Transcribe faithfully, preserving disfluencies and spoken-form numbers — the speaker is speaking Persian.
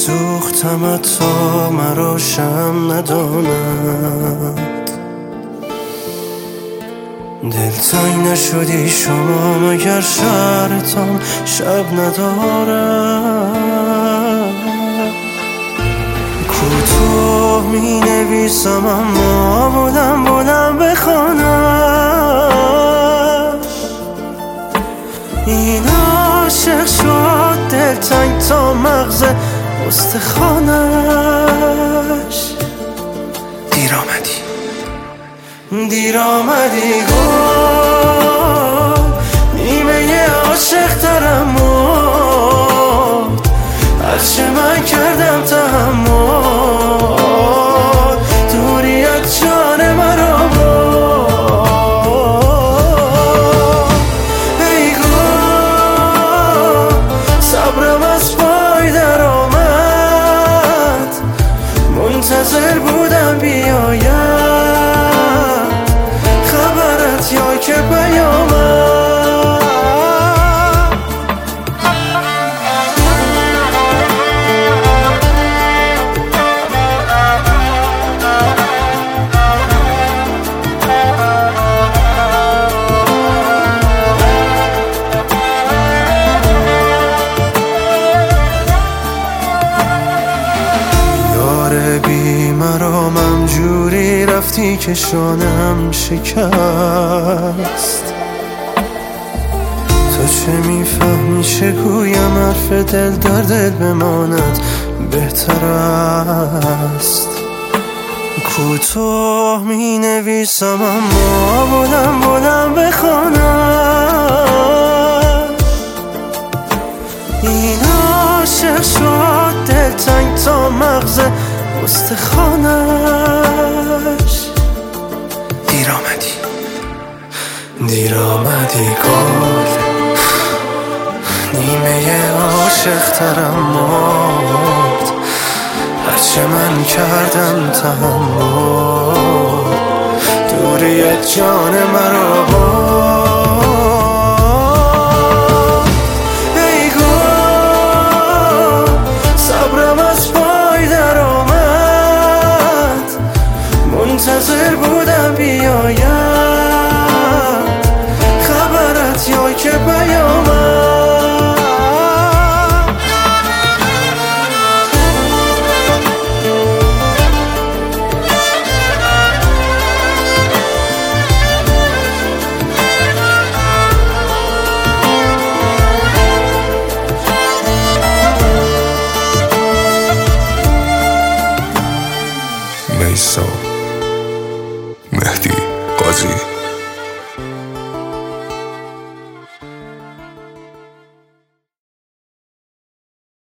سوختم تا مرا شم نداند، دلتنگ نشدی شما مگر شهرتان شب ندارد. کوتاه می نویسم اما بلند بلند بخوانش، این عاشق شد دلتنگ تا مغز استخوانش. دیر آمدی دیر آمدی گل، نیمه عاشق دارم مرد، هرچه من کردم تحمل، دوریت جان مرا برد. ای گل صبرم از پای در آمد، منتظر بودم بیاید خبرت یا که پیامت. بی مرامم جوری رفتی که شانم شکست، تو چه میفهمی چه گویم، حرف دل در دل بماند بهتر است. کوتاه می نویسم اما بلند بلند بخوانم، این عاشق شد دلتنگ تا مغز استخوانش. دیر آمدی دیر آمدی گل، نیمه عاشق ترم مرد، هرچه من کردم تحمل، دوریت جان مرا برد. ای گل صبرم از پای در آمد، منتظر بودم بیاید خبرت یا که پیامت. میثم مهدی